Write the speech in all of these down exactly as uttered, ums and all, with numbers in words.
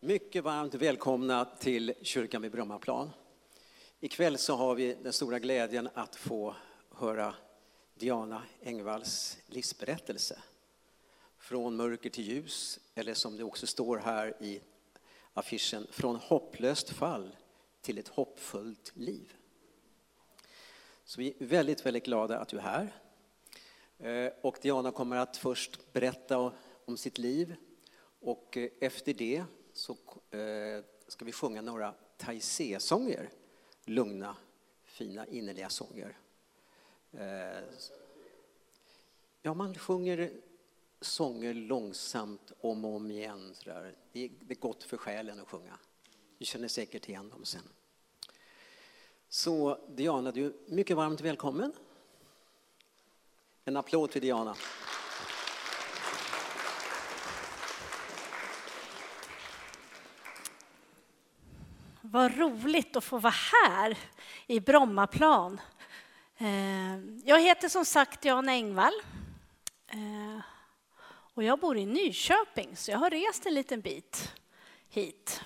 Mycket varmt välkomna till kyrkan vid Brommaplan. Ikväll så har vi den stora glädjen att få höra Diana Engvalls livsberättelse. Från mörker till ljus, eller som det också står här i affischen, från hopplöst fall till ett hoppfullt liv. Så vi är väldigt, väldigt glada att du är här. Och Diana kommer att först berätta om sitt liv. Och efter det så ska vi sjunga några Taizé-sånger. Lugna, fina, innerliga sånger. Ja, man sjunger sånger långsamt om och om igen. Det är gott för själen att sjunga. Du känner säkert igen dem sen. Så Diana, du är mycket varmt välkommen. En applåd för Diana. Vad roligt att få vara här i Brommaplan. Jag heter som sagt Diana Engvall. Och jag bor i Nyköping, så jag har rest en liten bit hit.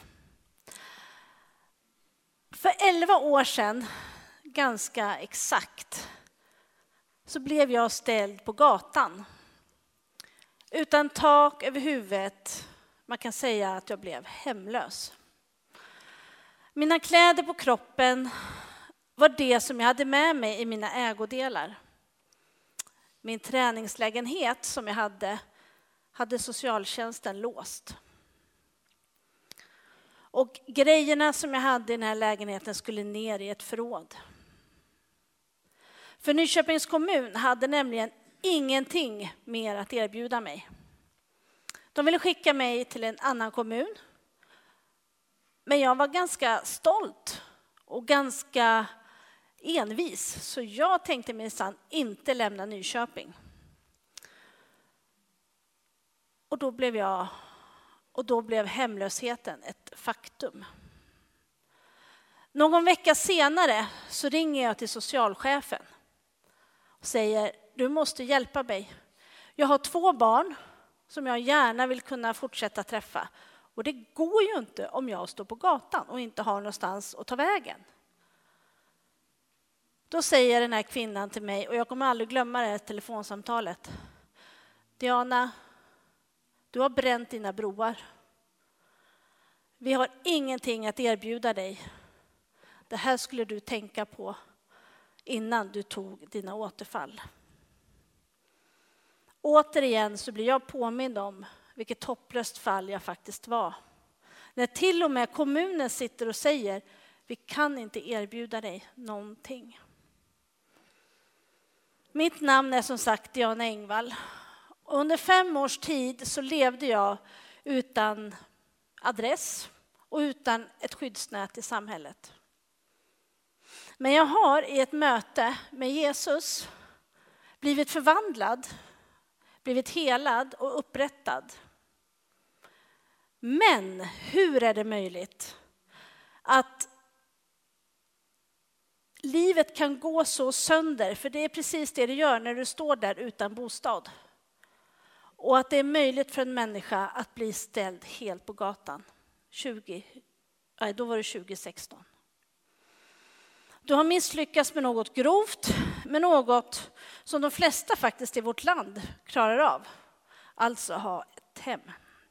För elva år sedan, ganska exakt, så blev jag ställd på gatan. Utan tak över huvudet. Man kan säga att jag blev hemlös. Mina kläder på kroppen var det som jag hade med mig i mina ägodelar. Min träningslägenhet som jag hade, hade socialtjänsten låst. Och grejerna som jag hade i den här lägenheten skulle ner i ett förråd. För Nyköpings kommun hade nämligen ingenting mer att erbjuda mig. De ville skicka mig till en annan kommun. Men jag var ganska stolt och ganska envis. Så jag tänkte minsann inte lämna Nyköping. Och då blev jag, och då blev hemlösheten ett faktum. Någon vecka senare så ringer jag till socialchefen och säger: du måste hjälpa mig. Jag har två barn som jag gärna vill kunna fortsätta träffa. Och det går ju inte om jag står på gatan och inte har någonstans att ta vägen. Då säger den här kvinnan till mig, och jag kommer aldrig glömma det här telefonsamtalet: Diana, du har bränt dina broar. Vi har ingenting att erbjuda dig. Det här skulle du tänka på innan du tog dina återfall. Återigen så blir jag påmind om vilket hopplöst fall jag faktiskt var. När till och med kommunen sitter och säger: vi kan inte erbjuda dig någonting. Mitt namn är som sagt Diana Engvall. Under fem års tid så levde jag utan adress och utan ett skyddsnät i samhället. Men jag har i ett möte med Jesus blivit förvandlad, blivit helad och upprättad. Men hur är det möjligt att livet kan gå så sönder? För det är precis det det gör när du står där utan bostad. Och att det är möjligt för en människa att bli ställd helt på gatan. tjugo, nej, då var det tjugo sexton. Du har misslyckats med något grovt, med något som de flesta faktiskt i vårt land klarar av. Alltså ha ett hem.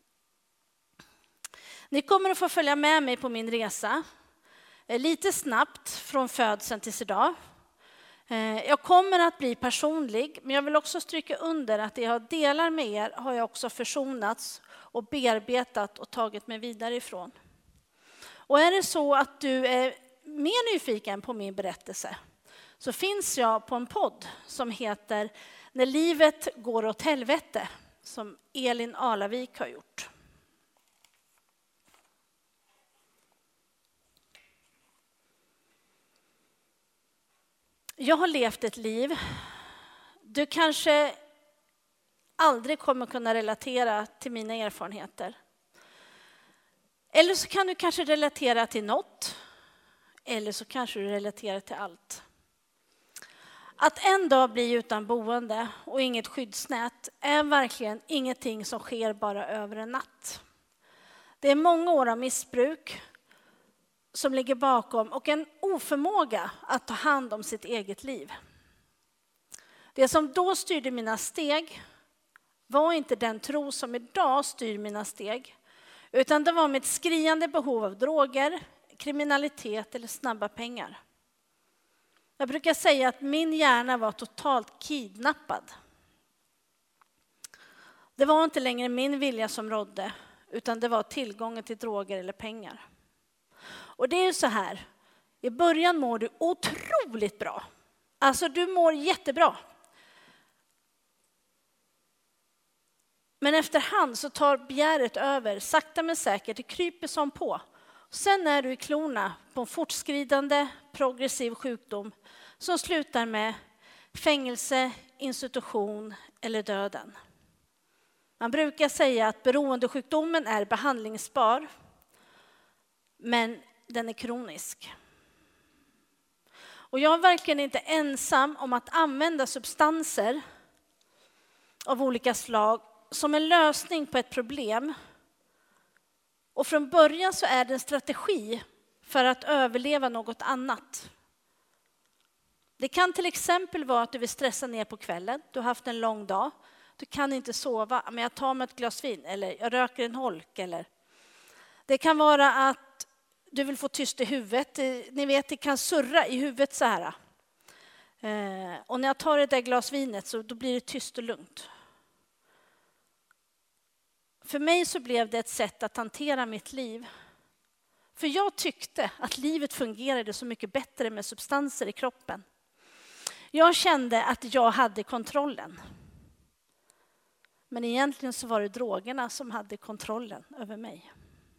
Ni kommer att få följa med mig på min resa. Lite snabbt från födseln tills idag. Jag kommer att bli personlig, men jag vill också stryka under att det jag delar med er har jag också försonats och bearbetat och tagit mig vidare ifrån. Och är det så att du är mer nyfiken på min berättelse så finns jag på en podd som heter När livet går åt helvete, som Elin Alavik har gjort. Jag har levt ett liv. Du kanske aldrig kommer kunna relatera till mina erfarenheter. Eller så kan du kanske relatera till något. Eller så kanske du relaterar till allt. Att en dag bli utan boende och inget skyddsnät är verkligen ingenting som sker bara över en natt. Det är många år av missbruk som ligger bakom och en oförmåga att ta hand om sitt eget liv. Det som då styrde mina steg var inte den tro som idag styr mina steg, utan det var mitt skriande behov av droger, kriminalitet eller snabba pengar. Jag brukar säga att min hjärna var totalt kidnappad. Det var inte längre min vilja som rådde, utan det var tillgången till droger eller pengar. Och det är ju så här, i början mår du otroligt bra. Alltså du mår jättebra. Men efterhand så tar begäret över, sakta men säkert, det kryper som på. Sen är du i klorna på en fortskridande progressiv sjukdom som slutar med fängelse, institution eller döden. Man brukar säga att beroendesjukdomen är behandlingsbar, men den är kronisk. Och jag är verkligen inte ensam om att använda substanser av olika slag som en lösning på ett problem. Och från början så är det en strategi för att överleva något annat. Det kan till exempel vara att du vill stressa ner på kvällen. Du har haft en lång dag. Du kan inte sova, men jag tar mig ett glas vin eller jag röker en holk. Eller. Det kan vara att du vill få tyst i huvudet. Ni vet, det kan surra i huvudet så här. Eh, och när jag tar det där glas vinet så då blir det tyst och lugnt. För mig så blev det ett sätt att hantera mitt liv. För jag tyckte att livet fungerade så mycket bättre med substanser i kroppen. Jag kände att jag hade kontrollen. Men egentligen så var det drogerna som hade kontrollen över mig.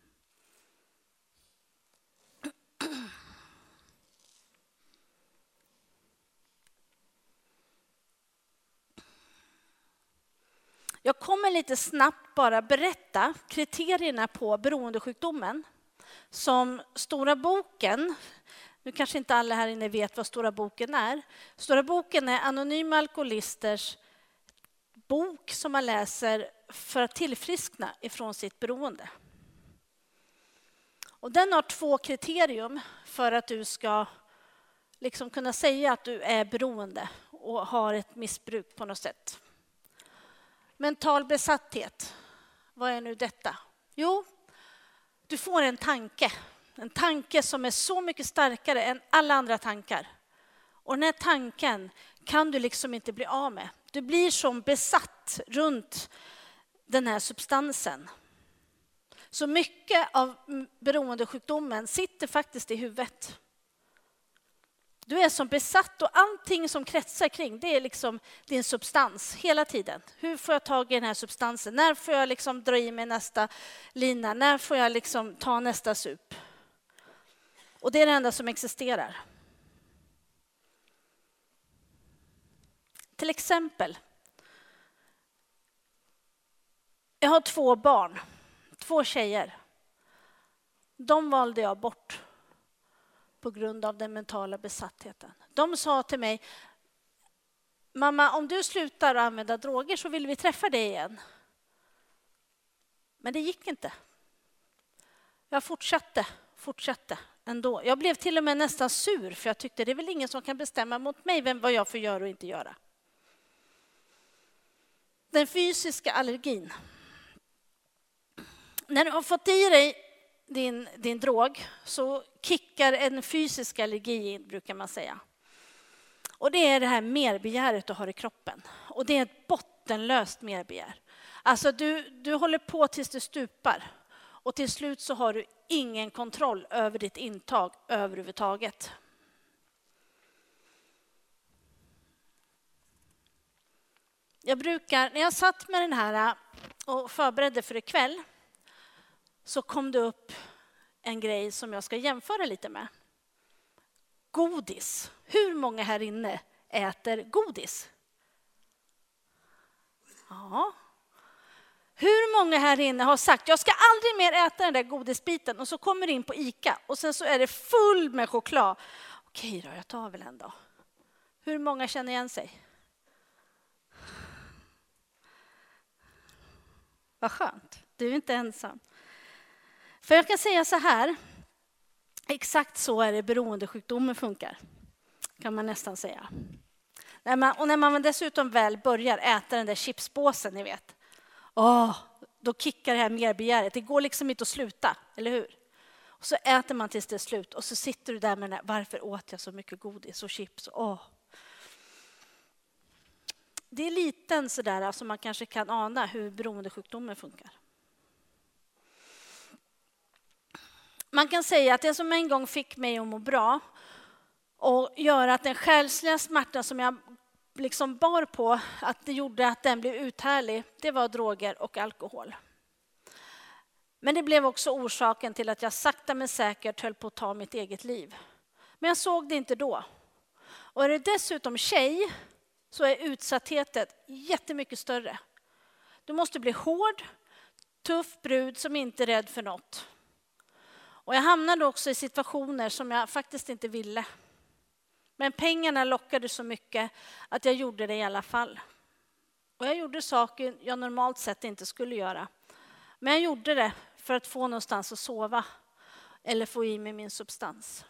Jag kommer lite snabbt bara berätta kriterierna på beroendesjukdomen. Som Stora boken, nu kanske inte alla här inne vet vad Stora boken är. Stora boken är anonyma alkoholisters bok som man läser för att tillfriskna ifrån sitt beroende. Och den har två kriterium för att du ska liksom kunna säga att du är beroende och har ett missbruk på något sätt. Mental besatthet. Vad är nu detta? Jo, du får en tanke. En tanke som är så mycket starkare än alla andra tankar. Och den här tanken kan du liksom inte bli av med. Du blir som besatt runt den här substansen. Så mycket av beroendesjukdomen sitter faktiskt i huvudet. Du är som besatt och allting som kretsar kring det är liksom din substans hela tiden. Hur får jag tag i den här substansen? När får jag liksom dra i mig nästa lina? När får jag liksom ta nästa sup? Och det är det enda som existerar. Till exempel. Jag har två barn. Två tjejer. De valde jag bort. På grund av den mentala besattheten. De sa till mig, mamma, om du slutar använda droger så vill vi träffa dig igen. Men det gick inte. Jag fortsatte, fortsatte ändå. Jag blev till och med nästan sur för jag tyckte det är väl ingen som kan bestämma mot mig vem, vad jag får göra och inte göra. Den fysiska allergin. När du har fått i dig Din, din drog så kickar en fysisk allergi in, brukar man säga. Och det är det här merbegäret du har i kroppen. Och det är ett bottenlöst merbegär. Alltså du, du håller på tills du stupar. Och till slut så har du ingen kontroll över ditt intag överhuvudtaget. Jag brukar, när jag satt med den här och förberedde för ikväll, så kom det upp en grej som jag ska jämföra lite med. Godis. Hur många här inne äter godis? Ja. Hur många här inne har sagt jag ska aldrig mer äta den där godisbiten och så kommer det in på Ica och sen så är det full med choklad. Okej då, jag tar väl en då. Hur många känner igen sig? Vad skönt. Du är inte ensam. För jag kan säga så här, exakt så är det beroendesjukdomen funkar, kan man nästan säga. När man, och när man dessutom väl börjar äta den där chipspåsen, ni vet, åh, då kickar det här merbegäret. Det går liksom inte att sluta, eller hur? Och så äter man tills det är slut och så sitter du där med den här, varför åt jag så mycket godis och chips? Åh. Det är liten sådär, alltså man kanske kan ana hur beroendesjukdomen funkar. Man kan säga att det som en gång fick mig att må bra och göra att den själsliga smärtan som jag liksom bar på, att det gjorde att den blev uthärlig, det var droger och alkohol. Men det blev också orsaken till att jag sakta men säkert höll på att ta mitt eget liv. Men jag såg det inte då. Och är det dessutom tjej så är utsattheten jättemycket större. Du måste bli hård, tuff brud som inte är rädd för något. Och jag hamnade också i situationer som jag faktiskt inte ville. Men pengarna lockade så mycket att jag gjorde det i alla fall. Och jag gjorde saker jag normalt sett inte skulle göra. Men jag gjorde det för att få någonstans att sova eller få i mig min substans.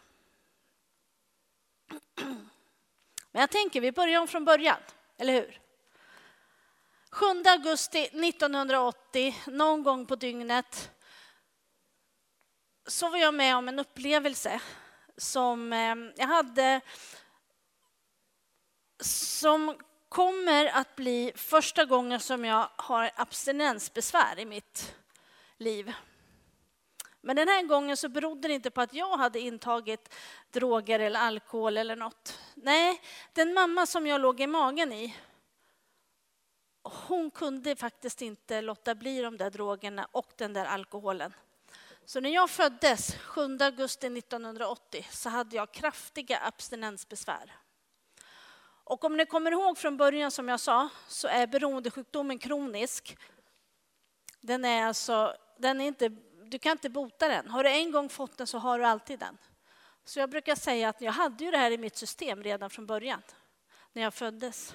Men jag tänker, vi börjar om från början, eller hur? sjunde augusti nittonhundraåttio, någon gång på dygnet, så var jag med om en upplevelse som jag hade, som kommer att bli första gången som jag har abstinensbesvär i mitt liv. Men den här gången så berodde det inte på att jag hade intagit droger eller alkohol eller något. Nej, den mamma som jag låg i magen i, hon kunde faktiskt inte låta bli de där drogerna och den där alkoholen. Så när jag föddes sjunde augusti nittonhundraåttio så hade jag kraftiga abstinensbesvär. Och om ni kommer ihåg från början som jag sa, så är beroendesjukdomen kronisk. Den är alltså, den är inte, du kan inte bota den. Har du en gång fått den så har du alltid den. Så jag brukar säga att jag hade ju det här i mitt system redan från början, när jag föddes.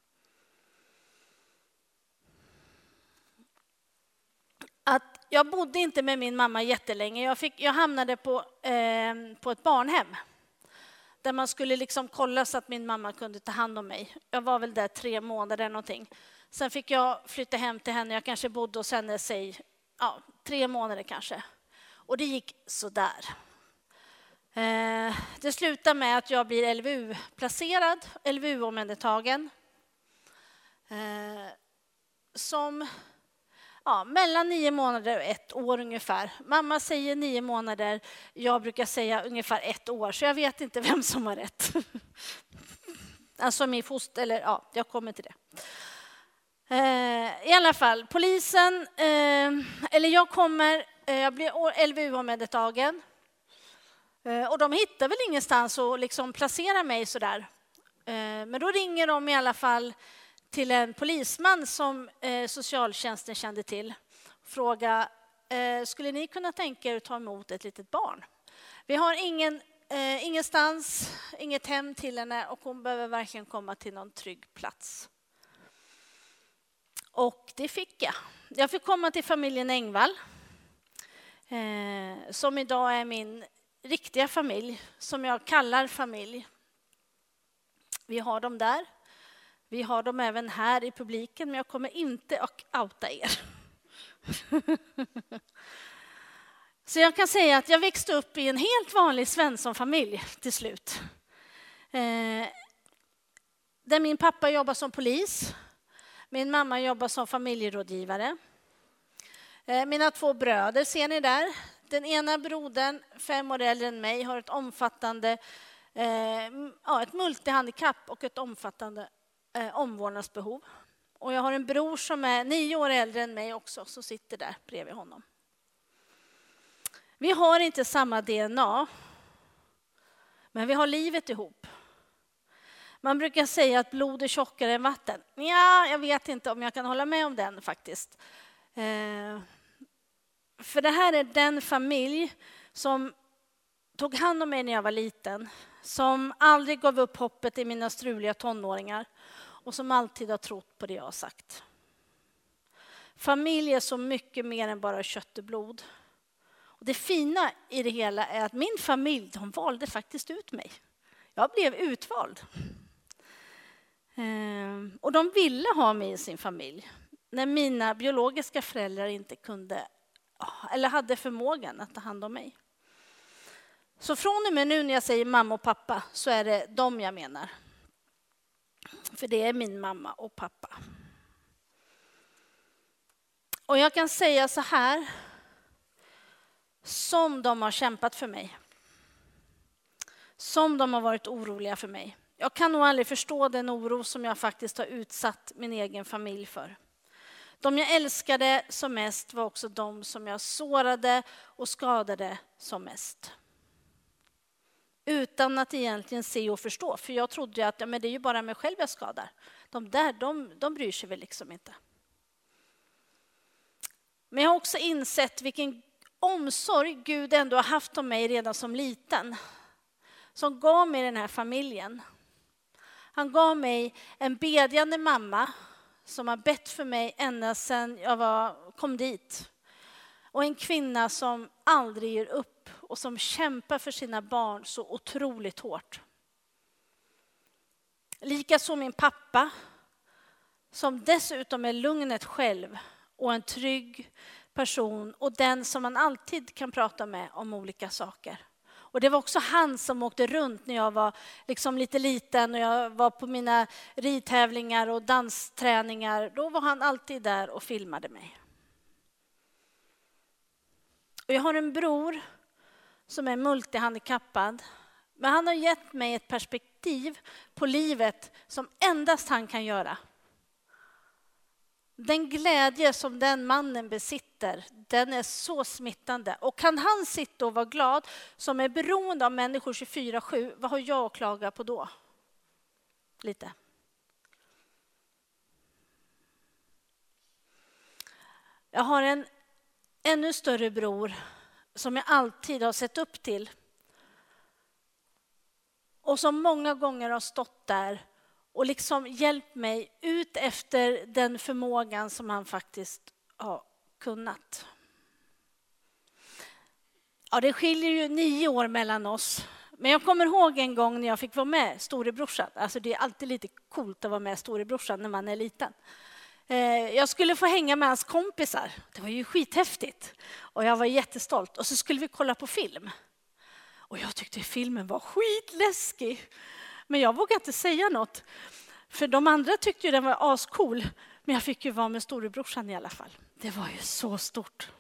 Att jag bodde inte med min mamma jättelänge. Jag, fick, jag hamnade på, eh, på ett barnhem. Där man skulle liksom kolla så att min mamma kunde ta hand om mig. Jag var väl där tre månader någonting. Sen fick jag flytta hem till henne. Jag kanske bodde hos henne sig, ja, tre månader kanske. Och det gick sådär. Eh, det slutar med att jag blir L V U-placerad, L V U-omhändertagen. Eh, som... Ja, mellan nio månader och ett år ungefär. Mamma säger nio månader, jag brukar säga ungefär ett år. Så jag vet inte vem som har rätt. Alltså min foster, eller ja, jag kommer till det. Eh, I alla fall, polisen, eh, eller jag kommer, eh, jag blir L V U-omhändertagen. Eh, och de hittar väl ingenstans att liksom placera mig sådär. Eh, men då ringer de i alla fall till en polisman som eh, socialtjänsten kände till. Fråga, eh, skulle ni kunna tänka er att ta emot ett litet barn? Vi har ingen, eh, ingenstans, inget hem till henne och hon behöver verkligen komma till någon trygg plats. Och det fick jag. Jag fick komma till familjen Engvall. Eh, som idag är min riktiga familj, som jag kallar familj. Vi har dem där. Vi har dem även här i publiken, men jag kommer inte att outa er. Så jag kan säga att jag växte upp i en helt vanlig Svensson-familj till slut. Eh, där min pappa jobbar som polis. Min mamma jobbar som familjerådgivare. Eh, mina två bröder ser ni där. Den ena brodern, fem år äldre än mig, har ett omfattande, eh, ja, ett multihandikapp och ett omfattande Eh, omvårdnadsbehov. Och jag har en bror som är nio år äldre än mig också, som sitter där bredvid honom. Vi har inte samma D N A, men vi har livet ihop. Man brukar säga att blod är tjockare än vatten. Ja, jag vet inte om jag kan hålla med om den faktiskt. Eh, för det här är den familj som tog hand om mig när jag var liten, som aldrig gav upp hoppet i mina struliga tonåringar och som alltid har trott på det jag har sagt. Familj är så mycket mer än bara kött och blod. Och det fina i det hela är att min familj, de valde faktiskt ut mig. Jag blev utvald. Ehm, och de ville ha mig i sin familj. När mina biologiska föräldrar inte kunde, eller hade förmågan att ta hand om mig. Så från och med nu när jag säger mamma och pappa så är det dem jag menar. För det är min mamma och pappa. Och jag kan säga så här, som de har kämpat för mig. Som de har varit oroliga för mig. Jag kan nog aldrig förstå den oro som jag faktiskt har utsatt min egen familj för. De jag älskade som mest var också de som jag sårade och skadade som mest. Utan att egentligen se och förstå. För jag trodde att ja, men det är ju bara mig själv jag skadar. De där, de, de bryr sig väl liksom inte. Men jag har också insett vilken omsorg Gud ändå har haft om mig redan som liten. Som gav mig den här familjen. Han gav mig en bedjande mamma som har bett för mig ända sedan jag var, kom dit. Och en kvinna som aldrig ger upp och som kämpar för sina barn så otroligt hårt. Likaså min pappa som dessutom är lugnet själv och en trygg person och den som man alltid kan prata med om olika saker. Och det var också han som åkte runt när jag var liksom lite liten och jag var på mina ridtävlingar och dansträningar. Då var han alltid där och filmade mig. Och jag har en bror som är multihandikappad. Men han har gett mig ett perspektiv på livet som endast han kan göra. Den glädje som den mannen besitter, den är så smittande. Och kan han sitta och vara glad som är beroende av människor tjugofyra sju, vad har jag att klaga på då? Lite. Jag har en ännu större bror som jag alltid har sett upp till. Och som många gånger har stått där och liksom hjälpt mig ut efter den förmågan som han faktiskt har kunnat. Ja, det skiljer ju nio år mellan oss. Men jag kommer ihåg en gång när jag fick vara med storebrorsan. Alltså det är alltid lite coolt att vara med storebrorsan när man är liten. Jag skulle få hänga med hans kompisar. Det var ju skithäftigt. Och jag var jättestolt. Och så skulle vi kolla på film. Och jag tyckte filmen var skitläskig. Men jag vågade inte säga något. För de andra tyckte ju den var ascool. Men jag fick ju vara med storebrorsan i alla fall. Det var ju så stort.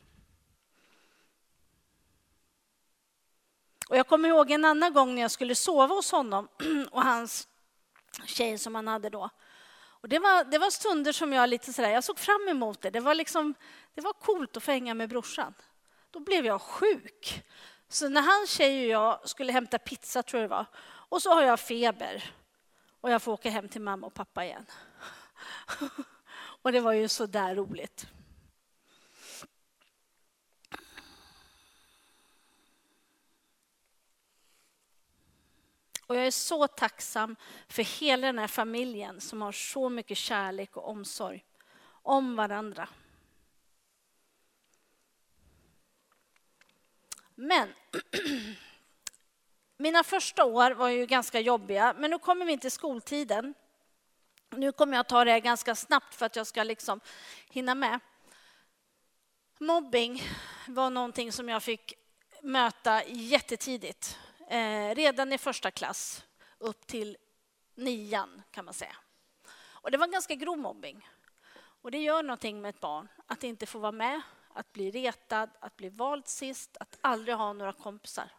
Och jag kommer ihåg en annan gång när jag skulle sova hos honom. Och hans tjej som han hade då. Och det var, det var stunder som jag lite sådär, jag såg fram emot det. Det var liksom, det var coolt att få hänga med brorsan. Då blev jag sjuk. Så när hans tjej och jag skulle hämta pizza tror jag det var. Och så har jag feber. Och jag får åka hem till mamma och pappa igen. Och det var ju så där roligt. Och jag är så tacksam för hela den här familjen som har så mycket kärlek och omsorg om varandra. Men mina första år var ju ganska jobbiga, men nu kommer vi till skoltiden. Nu kommer jag ta det här ganska snabbt för att jag ska liksom hinna med. Mobbing var någonting som jag fick möta jättetidigt. Eh, redan i första klass upp till nian kan man säga. Och det var ganska grov mobbing. Och det gör någonting med ett barn att inte få vara med, att bli retad, att bli vald sist, att aldrig ha några kompisar.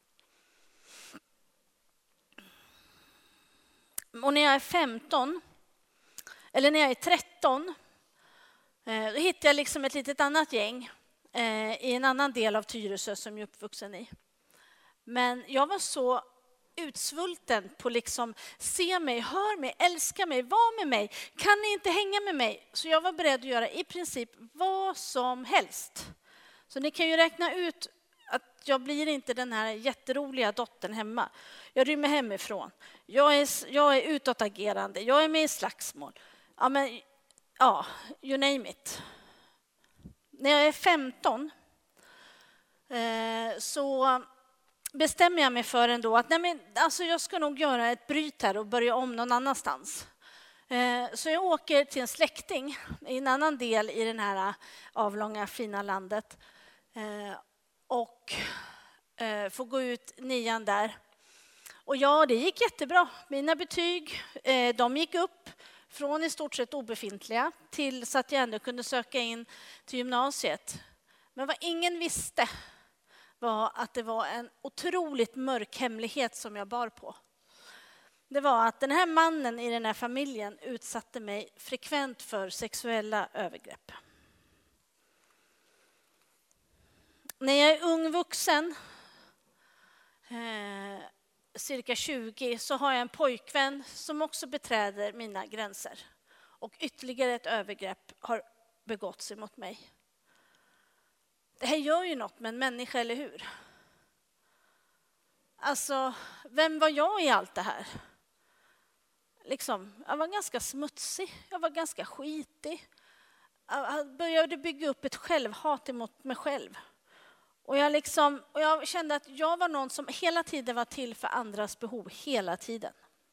Och när jag är femton, eller när jag är tretton, eh, då hittar jag liksom ett litet annat gäng eh, i en annan del av Tyresö som jag är uppvuxen i. Men jag var så utsvulten på liksom se mig, hör mig, älska mig, var med mig. Kan ni inte hänga med mig? Så jag var beredd att göra i princip vad som helst. Så ni kan ju räkna ut att jag blir inte den här jätteroliga dottern hemma. Jag rymmer hemifrån. Jag är, jag är utåtagerande. Jag är med i slagsmål. Ja, men, ja, you name it. När jag är femton så bestämmer jag mig för ändå att nej men, alltså jag ska nog göra ett bryt här och börja om någon annanstans. Så jag åker till en släkting i en annan del i den här avlånga fina landet och får gå ut nian där. Och ja, det gick jättebra. Mina betyg, de gick upp från i stort sett obefintliga till så att jag ändå kunde söka in till gymnasiet. Men vad ingen visste var att det var en otroligt mörk hemlighet som jag bar på. Det var att den här mannen i den här familjen utsatte mig frekvent för sexuella övergrepp. När jag är ung vuxen, eh, cirka tjugo, så har jag en pojkvän som också beträder mina gränser. Och ytterligare ett övergrepp har begåtts mot mig. Det här gör ju något med en människa, eller hur? Alltså, vem var jag i allt det här? Liksom, jag var ganska smutsig, jag var ganska skitig. Jag började bygga upp ett självhat emot mig själv. Och jag, liksom, och jag kände att jag var någon som hela tiden var till för andras behov, hela tiden.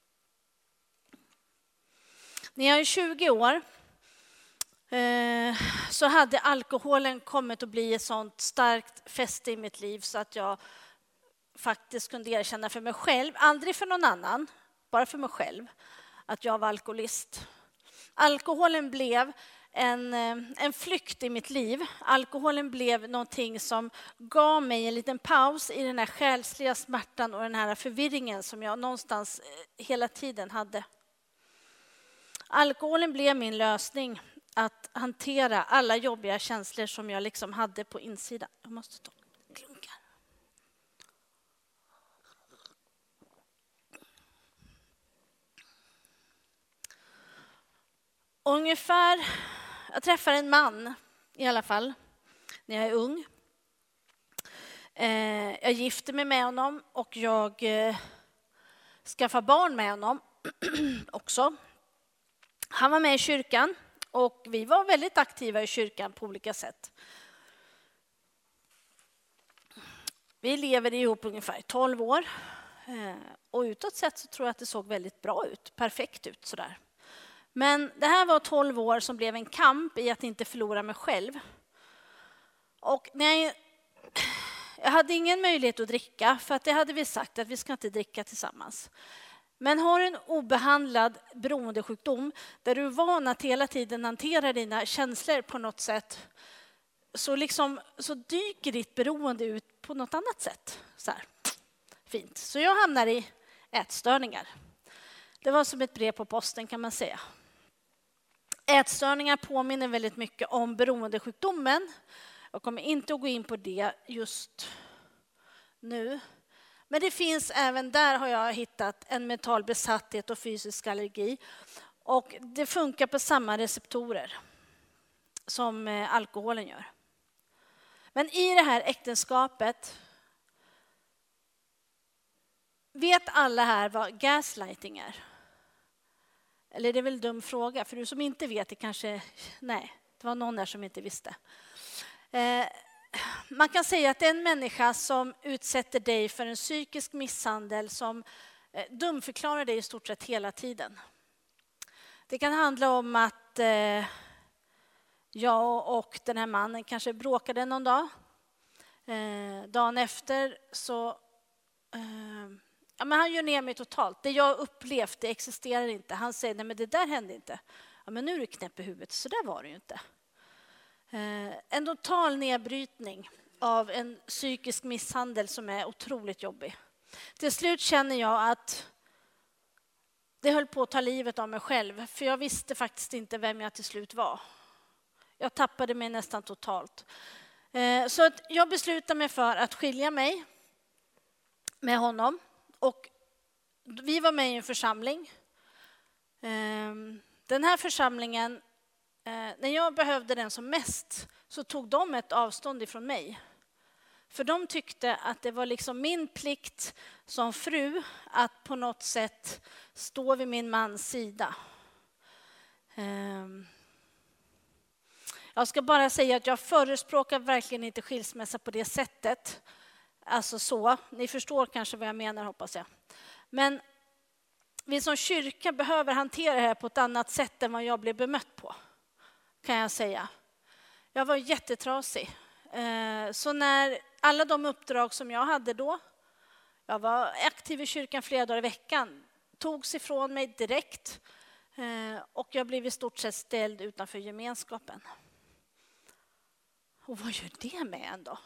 När jag är tjugo år eh, så hade alkoholen kommit att bli ett sånt starkt fäste i mitt liv så att jag faktiskt kunde erkänna för mig själv, aldrig för någon annan, bara för mig själv, att jag var alkoholist. Alkoholen blev en, en flykt i mitt liv. Alkoholen blev någonting som gav mig en liten paus i den här själsliga smärtan och den här förvirringen som jag någonstans hela tiden hade. Alkoholen blev min lösning att hantera alla jobbiga känslor som jag liksom hade på insidan. Jag måste ta klunkar. Ungefär, jag träffar en man i alla fall när jag är ung. Eh, jag gifter mig med honom och jag eh, skaffar barn med honom också. Han var med i kyrkan och vi var väldigt aktiva i kyrkan på olika sätt. Vi lever ihop ungefär tolv år eh, och utåt sett så tror jag att det såg väldigt bra ut, perfekt ut sådär. Men det här var tolv år som blev en kamp i att inte förlora mig själv. Och när jag, jag hade ingen möjlighet att dricka, för att det hade vi sagt att vi ska inte dricka tillsammans. Men har en obehandlad beroendesjukdom där du är van att hela tiden hantera dina känslor på något sätt, så, liksom, så dyker ditt beroende ut på något annat sätt. Så här. Fint. Så jag hamnar i ätstörningar. Det var som ett brev på posten kan man säga. Ätstörningar påminner väldigt mycket om beroendesjukdomen. Jag kommer inte att gå in på det just nu. Men det finns även där har jag hittat en mental besatthet och fysisk allergi. Och det funkar på samma receptorer som alkoholen gör. Men i det här äktenskapet, vet alla här vad gaslighting är? Eller det är väl en dum fråga, för du som inte vet det kanske, nej, det var någon där som inte visste. Eh, man kan säga att det är en människa som utsätter dig för en psykisk misshandel som eh, dumförklarar dig i stort sett hela tiden. Det kan handla om att eh, jag och den här mannen kanske bråkade någon dag. Eh, dagen efter så eh, ja, men han gör ner mig totalt. Det jag upplevt, det existerar inte. Han säger, nej men det där hände inte. Ja, men nu är du knäpp i huvudet, så där var det ju inte. Eh, en total nedbrytning av en psykisk misshandel som är otroligt jobbig. Till slut känner jag att det höll på att ta livet av mig själv. För jag visste faktiskt inte vem jag till slut var. Jag tappade mig nästan totalt. Eh, så att jag beslutade mig för att skilja mig med honom. Och vi var med i en församling. Den här församlingen, när jag behövde den som mest så tog de ett avstånd ifrån mig. För de tyckte att det var liksom min plikt som fru att på något sätt stå vid min mans sida. Jag ska bara säga att jag förespråkar verkligen inte skilsmässa på det sättet. alltså så. Ni förstår kanske vad jag menar, hoppas jag. Men vi som kyrka behöver hantera det här på ett annat sätt än vad jag blev bemött på, kan jag säga. Jag var jättetrasig. Så när alla de uppdrag som jag hade då, jag var aktiv i kyrkan flera dagar i veckan, togs ifrån mig direkt. Och jag blev i stort sett ställd utanför gemenskapen. Och vad gör det med en då?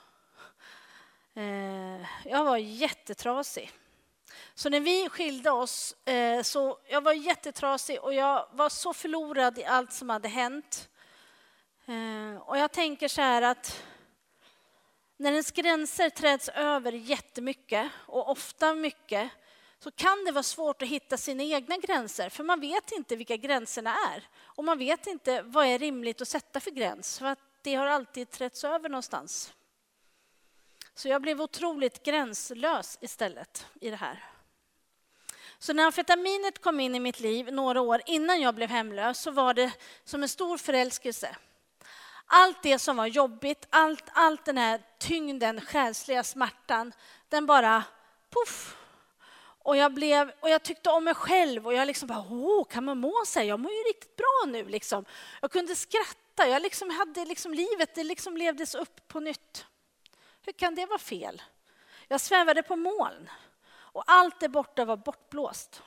Jag var jättetrasig. Så när vi skilde oss, så jag var jättetrasig och jag var så förlorad i allt som hade hänt. Och jag tänker så här att när ens gränser träds över jättemycket och ofta mycket, så kan det vara svårt att hitta sina egna gränser. För man vet inte vilka gränserna är. Och man vet inte vad är rimligt att sätta för gräns. För att det har alltid trätts över någonstans. Så jag blev otroligt gränslös istället i det här. Så när amfetaminet kom in i mitt liv några år innan jag blev hemlös, så var det som en stor förälskelse. Allt det som var jobbigt, allt, allt den här tyngden, själsliga smärtan, den bara puff. Och jag, blev, och jag tyckte om mig själv och jag liksom bara, åh, kan man må sig? Jag mår ju riktigt bra nu liksom. Jag kunde skratta, jag liksom hade liksom livet, det liksom levdes upp på nytt. Hur kan det vara fel? Jag svävade på moln och allt där borta var bortblåst.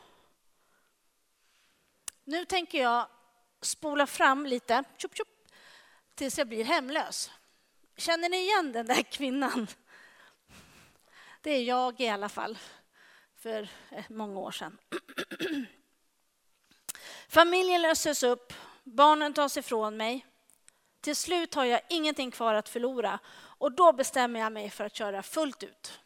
Nu tänker jag spola fram lite, tjup, tjup, tills jag blir hemlös. Känner ni igen den där kvinnan? Det är jag i alla fall. För många år sedan. Familjen löses upp, barnen tas ifrån mig. Till slut har jag ingenting kvar att förlora och då bestämmer jag mig för att köra fullt ut.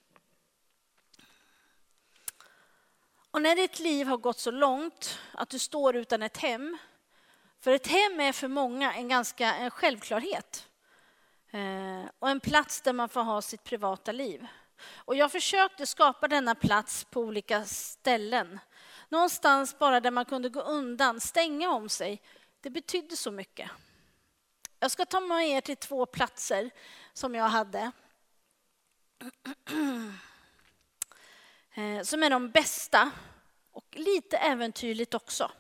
Och när ditt liv har gått så långt att du står utan ett hem, för ett hem är för många en ganska en självklarhet och en plats där man får ha sitt privata liv. Och jag försökte skapa denna plats på olika ställen. Någonstans bara där man kunde gå undan, stänga om sig. Det betydde så mycket. Jag ska ta med er till två platser som jag hade. Som är de bästa och lite äventyrligt också.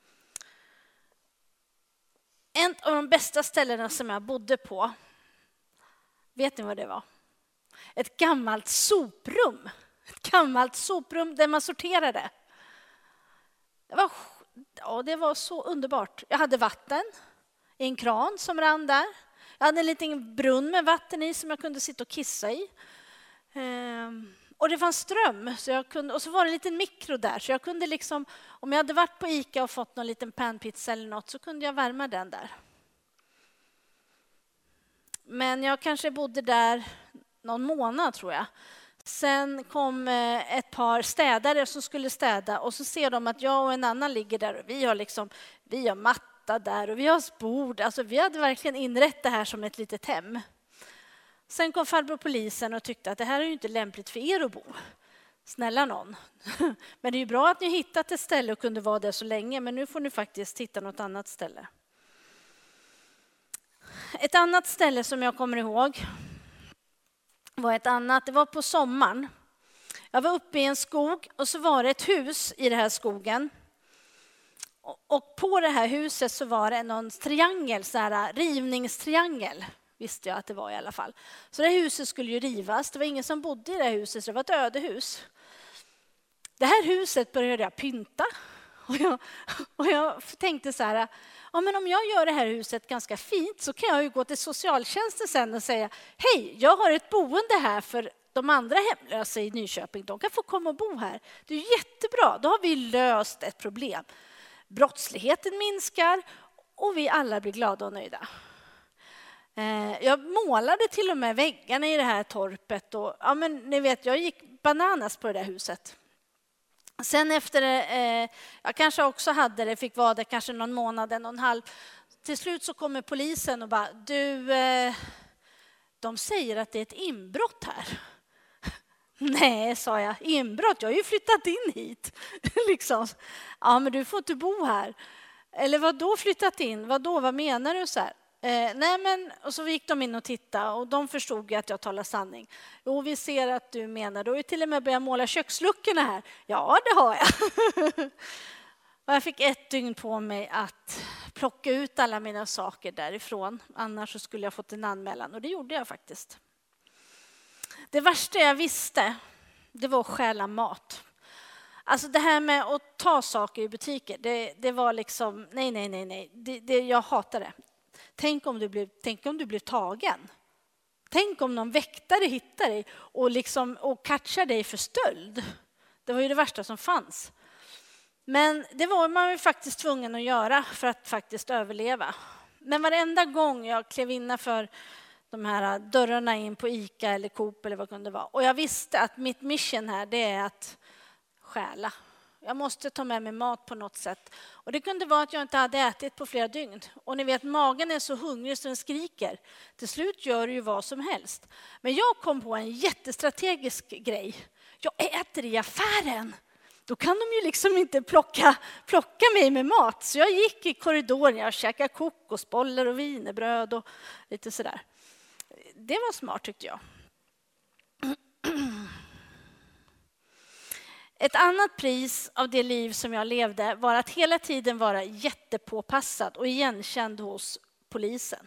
En av de bästa ställena som jag bodde på, vet ni vad det var? Ett gammalt soprum. Ett gammalt soprum där man sorterade. Det var, ja, det var så underbart. Jag hade vatten i en kran som rann där. Jag hade en liten brunn med vatten i som jag kunde sitta och kissa i. Ehm, och det fanns ström. Så jag kunde, och så var det en liten mikro där. Så jag kunde liksom, om jag hade varit på Ica och fått någon liten panpizza eller något, så kunde jag värma den där. Men jag kanske bodde där någon månad tror jag. Sen kom ett par städare som skulle städa och så ser de att jag och en annan ligger där och vi har liksom, vi har matta där och vi har bord. Alltså vi hade verkligen inrett det här som ett litet hem. Sen kom farbror polisen och tyckte att det här är ju inte lämpligt för er att bo. Snälla någon. Men det är ju bra att ni hittat ett ställe och kunde vara där så länge, men nu får ni faktiskt hitta något annat ställe. Ett annat ställe som jag kommer ihåg var ett annat, det var på sommaren. Jag var uppe i en skog och så var det ett hus i den här skogen. Och på det här huset så var det någon triangel, så här rivningstriangel. Visste jag att det var i alla fall. Så det här huset skulle ju rivas. Det var ingen som bodde i det här huset, så det var ett ödehus. Det här huset började jag pynta. Och jag, och jag tänkte så här, ja, men om jag gör det här huset ganska fint så kan jag ju gå till socialtjänsten sen och säga, hej, jag har ett boende här för de andra hemlösa i Nyköping. De kan få komma och bo här. Det är jättebra, då har vi löst ett problem. Brottsligheten minskar och vi alla blir glada och nöjda. Jag målade till och med väggarna i det här torpet. Och, ja, men ni vet, jag gick bananas på det där huset. Sen efter eh, jag kanske också hade det, fick vara det kanske någon månad, en och en halv. Till slut så kommer polisen och bara, du, eh, de säger att det är ett inbrott här. Nej, sa jag, inbrott, jag har ju flyttat in hit. liksom. Ja, men du får inte bo här. Eller vad då flyttat in? Vad då, vad menar du så här? Eh, nej men, och så gick de in och tittade och de förstod ju att jag talar sanning. Jo, vi ser att du menar, du har ju till och med börjat måla köksluckorna här. Ja, det har jag. Och jag fick ett dygn på mig att plocka ut alla mina saker därifrån. Annars så skulle jag fått en anmälan och det gjorde jag faktiskt. Det värsta jag visste, det var att stjäla mat. Alltså det här med att ta saker i butiker, det, det var liksom, nej, nej, nej, nej. Det, det, jag hatar det. Tänk om, du blev, tänk om du blev tagen. Tänk om någon väktare hittar dig och, liksom, och catchar dig för stöld. Det var ju det värsta som fanns. Men det var man ju faktiskt tvungen att göra för att faktiskt överleva. Men varenda gång jag klev innanför de här dörrarna in på ICA eller Coop eller vad det kunde vara. Och jag visste att mitt mission här, det är att stjäla. Jag måste ta med mig mat på något sätt. Och det kunde vara att jag inte hade ätit på flera dygn. Och ni vet, magen är så hungrig så den skriker. Till slut gör det ju vad som helst. Men jag kom på en jättestrategisk grej. Jag äter i affären. Då kan de ju liksom inte plocka, plocka mig med mat. Så jag gick i korridoren, jag käkade kokosbollar och wienerbröd och lite sådär. Det var smart tyckte jag. Ett annat pris av det liv som jag levde var att hela tiden vara jättepåpassad och igenkänd hos polisen.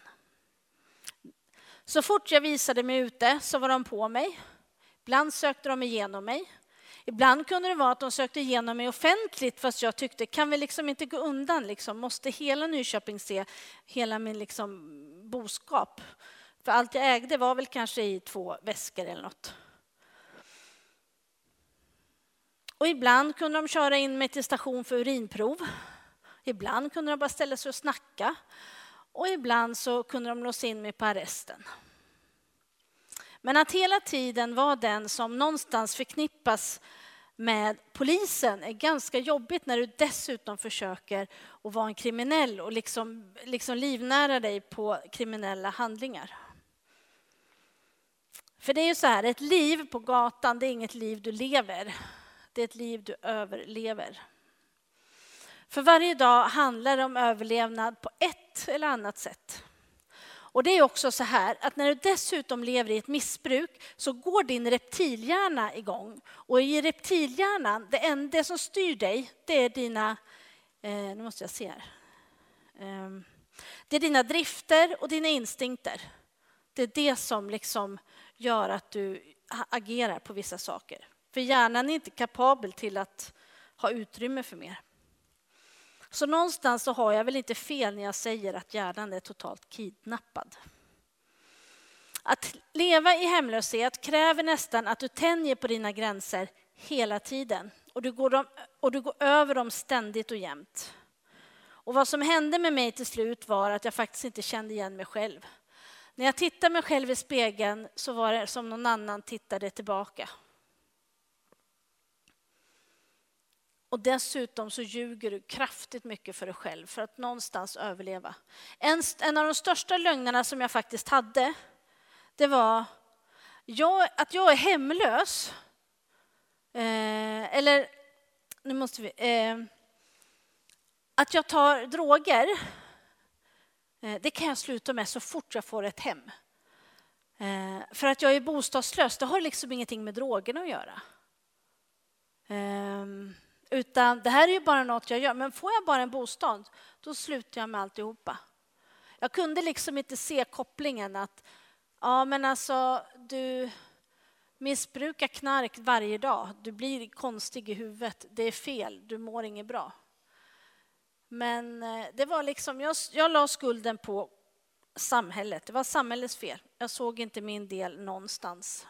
Så fort jag visade mig ute så var de på mig. Ibland sökte de igenom mig. Ibland kunde det vara att de sökte igenom mig offentligt fast jag tyckte, kan vi liksom inte gå undan? Liksom? Måste hela Nyköping se hela min liksom boskap? För allt jag ägde var väl kanske i två väskor eller något. Och ibland kunde de köra in mig till station för urinprov. Ibland kunde de bara ställa sig och snacka. Och ibland så kunde de låsa in mig på arresten. Men att hela tiden vara den som någonstans förknippas med polisen är ganska jobbigt när du dessutom försöker att vara en kriminell och liksom, liksom livnära dig på kriminella handlingar. För det är ju så här, ett liv på gatan, det är inget liv du lever. Det är ett liv du överlever. För varje dag handlar det om överlevnad på ett eller annat sätt. Och det är också så här att när du dessutom lever i ett missbruk så går din reptilhjärna igång. Och i reptilhjärnan, det enda det som styr dig, det är dina, eh, nu måste jag se här. Eh, det är dina drifter och dina instinkter. Det är det som liksom gör att du agerar på vissa saker. För hjärnan är inte kapabel till att ha utrymme för mer. Så någonstans så har jag väl inte fel när jag säger att hjärnan är totalt kidnappad. Att leva i hemlöshet kräver nästan att du tänjer på dina gränser hela tiden. Och du går, dem, och du går över dem ständigt och jämt. Och vad som hände med mig till slut var att jag faktiskt inte kände igen mig själv. När jag tittade mig själv i spegeln så var det som någon annan tittade tillbaka. Och dessutom så ljuger du kraftigt mycket för dig själv för att någonstans överleva. En, en av de största lögnerna som jag faktiskt hade, det var jag, att jag är hemlös. Eh, eller, nu måste vi... Eh, att jag tar droger, eh, det kan jag sluta med så fort jag får ett hem. Eh, för att jag är bostadslös, det har liksom ingenting med drogerna att göra. Eh, Utan det här är ju bara något jag gör. Men får jag bara en bostad, då slutar jag med alltihopa. Jag kunde liksom inte se kopplingen att ja, men alltså, du missbrukar knark varje dag. Du blir konstig i huvudet. Det är fel. Du mår inget bra. Men det var liksom, jag, jag la skulden på samhället. Det var samhällets fel. Jag såg inte min del någonstans.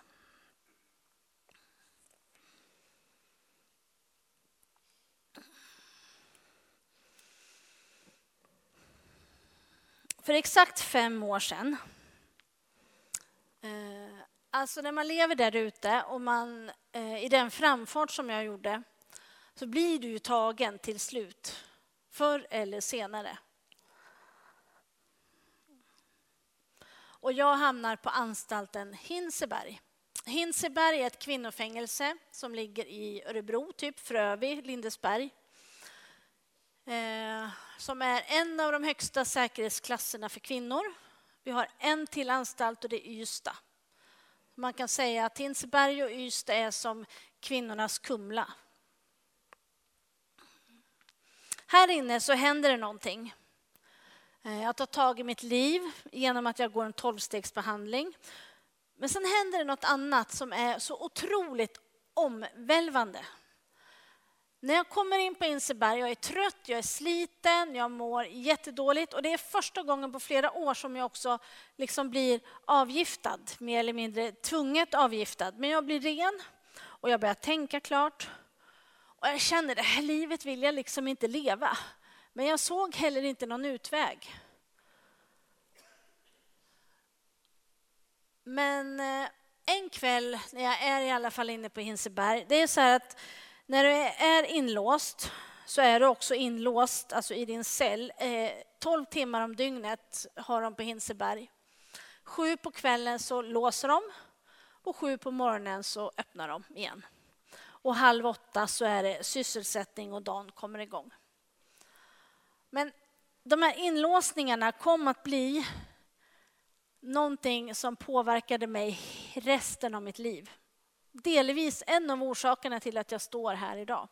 För exakt fem år sedan, eh, alltså när man lever där ute och man eh, i den framfart som jag gjorde, så blir du ju tagen till slut, förr eller senare. Och jag hamnar på anstalten Hinseberg. Hinseberg är ett kvinnofängelse som ligger i Örebro, typ Frövi, Lindesberg. eh, som är en av de högsta säkerhetsklasserna för kvinnor. Vi har en till anstalt och det är Ystad. Man kan säga att Hinseberg och Ystad är som kvinnornas Kumla. Här inne så händer det någonting. Jag tar tag i mitt liv genom att jag går en tolvstegsbehandling. Men sen händer det något annat som är så otroligt omvälvande. När jag kommer in på Hinseberg, jag är trött, jag är sliten, jag mår jättedåligt. Och det är första gången på flera år som jag också liksom blir avgiftad, mer eller mindre tvunget avgiftad. Men jag blir ren och jag börjar tänka klart. Och jag känner det här livet vill jag liksom inte leva. Men jag såg heller inte någon utväg. Men en kväll när jag är i alla fall inne på Hinseberg, det är så här att när du är inlåst så är du också inlåst, alltså i din cell. tolv timmar om dygnet har de på Hinseberg. Sju på kvällen så låser de och sju på morgonen så öppnar de igen. Och halv åtta så är det sysselsättning och dagen kommer igång. Men de här inlåsningarna kom att bli någonting som påverkade mig resten av mitt liv. Delvis en av orsakerna till att jag står här idag.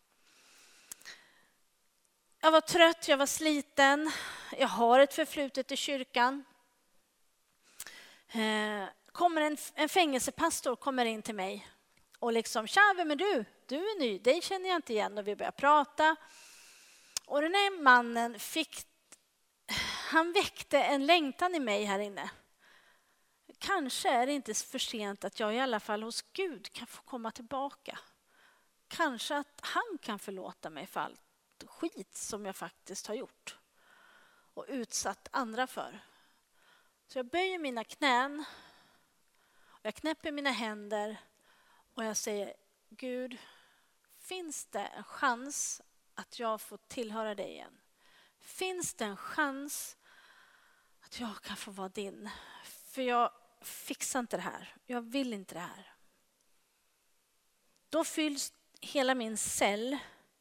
Jag var trött, jag var sliten. Jag har ett förflutet i kyrkan. Kommer en, en fängelsepastor kommer in till mig och liksom, tja, vem är du? Du är ny, dig känner jag inte igen. Och vi börjar prata. Och den här mannen fick, han väckte en längtan i mig här inne. Kanske är det inte för sent att jag i alla fall hos Gud kan få komma tillbaka. Kanske att han kan förlåta mig för allt skit som jag faktiskt har gjort. Och utsatt andra för. Så jag böjer mina knän. Och jag knäpper mina händer. Och jag säger, Gud, finns det en chans att jag får tillhöra dig igen? Finns det en chans att jag kan få vara din? För jag fixar inte det här. Jag vill inte det här. Då fylls hela min cell,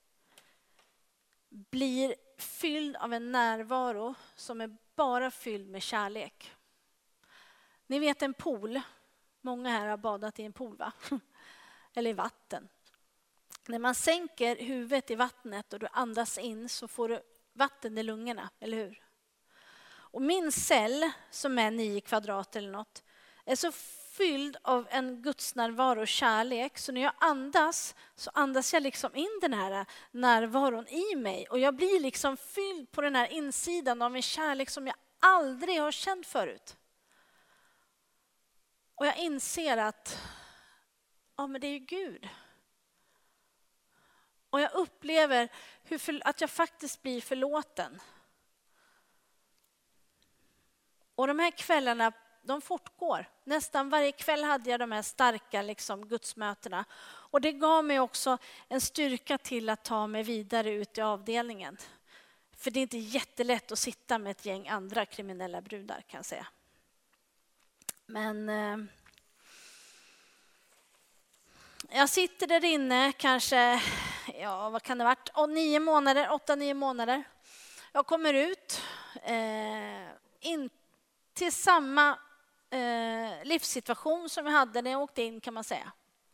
blir fylld av en närvaro som är bara fylld med kärlek. Ni vet en pool. Många här har badat i en pool, va? Eller i vatten. När man sänker huvudet i vattnet och du andas in så får du vatten i lungorna, eller hur? Och min cell, som är nio kvadrat eller något, är så fylld av en Guds närvaro och kärlek. Så när jag andas så andas jag liksom in den här närvaron i mig. Och jag blir liksom fylld på den här insidan av en kärlek som jag aldrig har känt förut. Och jag inser att ja, men det är ju Gud. Och jag upplever hur för, att jag faktiskt blir förlåten. Och de här kvällarna, de fortgår. Nästan varje kväll hade jag de här starka liksom, gudsmötena. Och det gav mig också en styrka till att ta mig vidare ut i avdelningen. För det är inte jättelätt att sitta med ett gäng andra kriminella brudar, kan jag säga. Men eh, jag sitter där inne kanske, ja vad kan det ha varit, oh, nio månader, åtta, nio månader. Jag kommer ut, eh, in till samma eh, livssituation som jag hade när jag åkte in, kan man säga.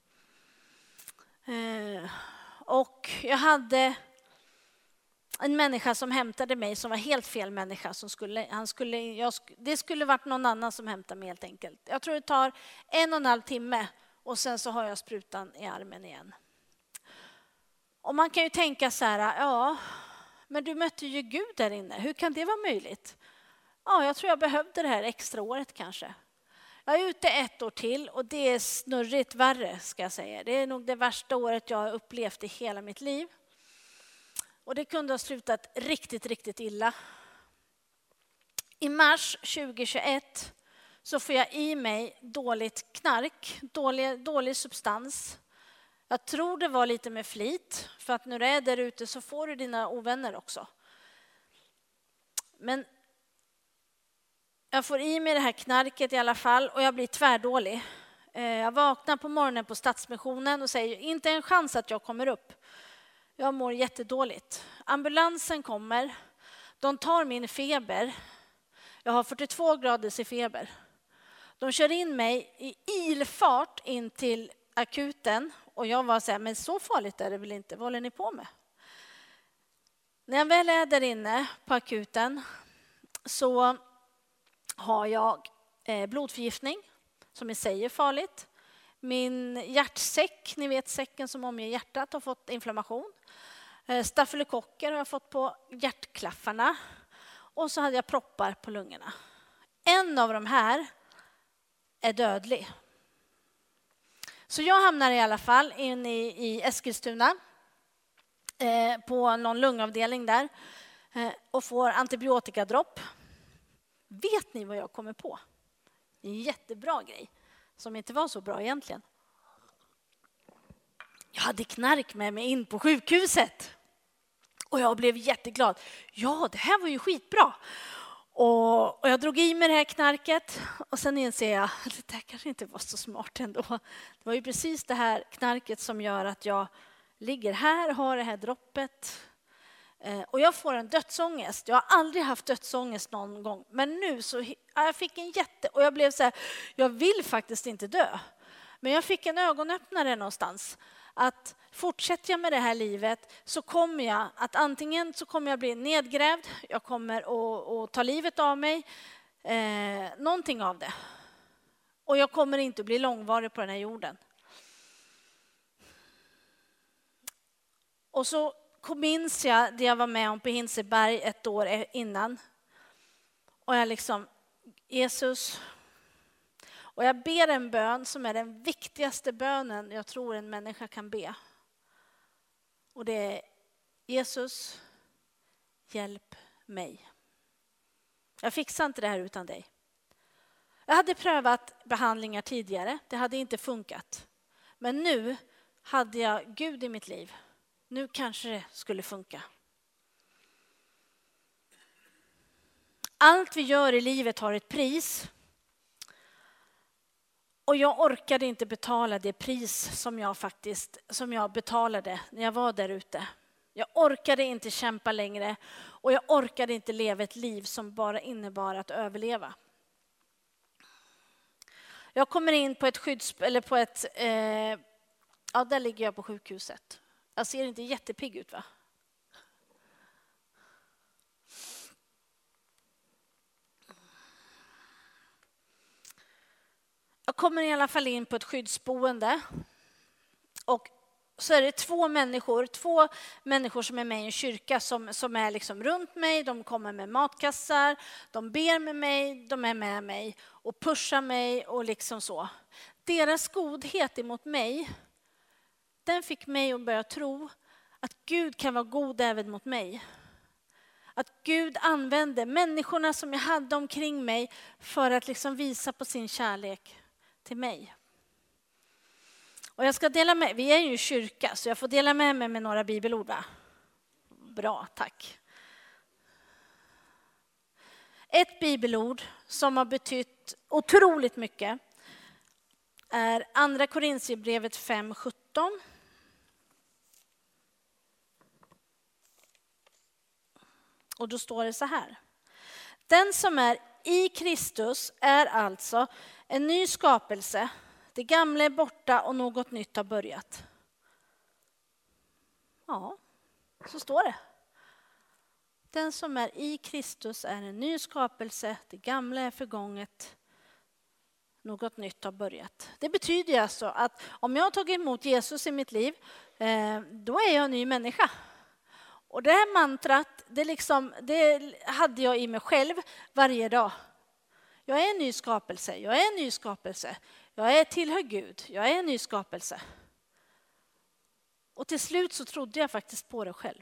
Eh, och jag hade en människa som hämtade mig som var helt fel människa. Som skulle, han skulle, jag, det skulle varit någon annan som hämtade mig helt enkelt. Jag tror det tar en och en halv timme och sen så har jag sprutan i armen igen. Och man kan ju tänka så här, ja, men du mötte ju Gud där inne. Hur kan det vara möjligt? Ja, jag tror jag behövde det här extra året kanske. Jag är ute ett år till och det är snurrigt värre, ska jag säga. Det är nog det värsta året jag har upplevt i hela mitt liv. Och det kunde ha slutat riktigt, riktigt illa. I mars tjugohundratjugoett så får jag i mig dåligt knark, dålig, dålig substans. Jag tror det var lite med flit, för att när du är där ute så får du dina ovänner också. Men jag får i mig det här knarket i alla fall och jag blir tvärdålig. Jag vaknar på morgonen på Stadsmissionen och säger inte en chans att jag kommer upp. Jag mår jättedåligt. Ambulansen kommer. De tar min feber. Jag har fyrtiotvå graders i feber. De kör in mig i ilfart in till akuten. Och jag var så här, men så farligt är det väl inte? Vad håller ni på med? När jag väl är där inne på akuten så har jag blodförgiftning som i sig är farligt. Min hjärtsäck, ni vet säcken som omger hjärtat, har fått inflammation. Stafylokocker har jag fått på hjärtklaffarna. Och så hade jag proppar på lungorna. En av de här är dödlig. Så jag hamnar i alla fall in i, i Eskilstuna. Eh, på någon lungavdelning där. Eh, och får antibiotikadropp. Vet ni vad jag kommer på? En jättebra grej. Som inte var så bra egentligen. Jag hade knark med mig in på sjukhuset. Och jag blev jätteglad. Ja, det här var ju skitbra. Och, och jag drog i mig det här knarket. Och sen inser jag att det här kanske inte var så smart ändå. Det var ju precis det här knarket som gör att jag ligger här och har det här droppet. Eh, och jag får en dödsångest. Jag har aldrig haft dödsångest någon gång. Men nu så jag fick en jätte... Och jag blev så här, jag vill faktiskt inte dö. Men jag fick en ögonöppnare någonstans. Att fortsätter jag med det här livet så kommer jag att antingen så kommer jag bli nedgrävd. Jag kommer att, att ta livet av mig. Eh, någonting av det. Och jag kommer inte att bli långvarig på den här jorden. Och så minns jag det jag var med om på Hinseberg ett år innan. Och jag liksom, Jesus. Och jag ber en bön som är den viktigaste bönen jag tror en människa kan be. Och det är Jesus, hjälp mig. Jag fixar inte det här utan dig. Jag hade prövat behandlingar tidigare. Det hade inte funkat. Men nu hade jag Gud i mitt liv. Nu kanske det skulle funka. Allt vi gör i livet har ett pris. Och jag orkade inte betala det pris som jag faktiskt som jag betalade när jag var där ute. Jag orkade inte kämpa längre och jag orkade inte leva ett liv som bara innebar att överleva. Jag kommer in på ett skydds eller på ett eh, ja, där ligger jag på sjukhuset. Jag ser inte jättepigg ut, va? Jag kommer i alla fall in på ett skyddsboende. Och så är det två människor, två människor som är med i en kyrka som, som är liksom runt mig. De kommer med matkassar, de ber med mig, de är med mig och pushar mig och liksom så. Deras godhet emot mig, den fick mig att börja tro att Gud kan vara god även mot mig. Att Gud använde människorna som jag hade omkring mig för att liksom visa på sin kärlek till mig. Och jag ska dela med, vi är ju kyrka så jag får dela med mig med några bibelord, va? Bra, tack. Ett bibelord som har betytt otroligt mycket är andra Korinthierbrevet fem sjutton. Och då står det så här. Den som är i Kristus är alltså en ny skapelse. Det gamla är borta och något nytt har börjat. Ja, så står det. Den som är i Kristus är en ny skapelse. Det gamla är förgånget. Något nytt har börjat. Det betyder alltså att om jag har tagit emot Jesus i mitt liv, då är jag en ny människa. Och det här mantrat, det, liksom, det hade jag i mig själv varje dag. Jag är en ny skapelse, jag är en ny skapelse. Jag är tillhör Gud, jag är en ny skapelse. Och till slut så trodde jag faktiskt på det själv.